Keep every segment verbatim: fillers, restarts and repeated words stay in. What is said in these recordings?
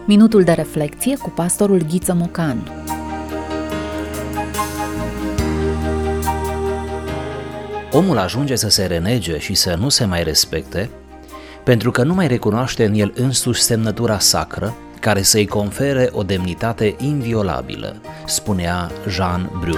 Minutul de reflecție cu pastorul Ghiță Mocan. Omul ajunge să se renege și să nu se mai respecte pentru că nu mai recunoaște în el însuși semnătura sacră care să-i confere o demnitate inviolabilă, spunea Jean Brun.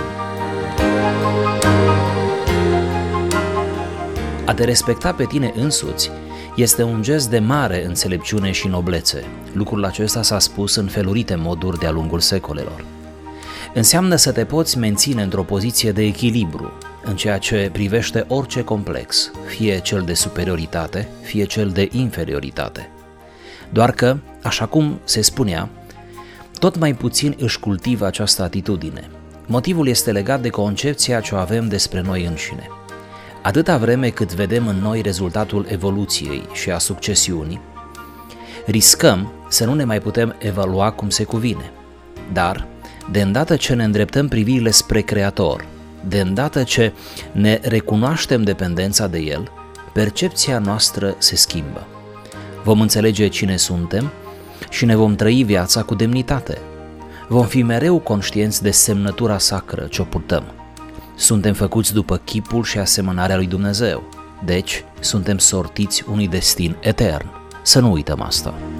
A te respecta pe tine însuți este un gest de mare înțelepciune și noblețe. Lucrul acesta s-a spus în felurite moduri de-a lungul secolelor. Înseamnă să te poți menține într-o poziție de echilibru în ceea ce privește orice complex, fie cel de superioritate, fie cel de inferioritate. Doar că, așa cum se spunea, tot mai puțin își cultivă această atitudine. Motivul este legat de concepția ce o avem despre noi înșine. Atâta vreme cât vedem în noi rezultatul evoluției și a succesiunii, riscăm să nu ne mai putem evalua cum se cuvine. Dar, de îndată ce ne îndreptăm privirile spre Creator, de îndată ce ne recunoaștem dependența de El, percepția noastră se schimbă. Vom înțelege cine suntem și ne vom trăi viața cu demnitate. Vom fi mereu conștienți de semnătura sacră ce o purtăm. Suntem făcuți după chipul și asemănarea lui Dumnezeu, deci suntem sortiți unui destin etern. Să nu uităm asta.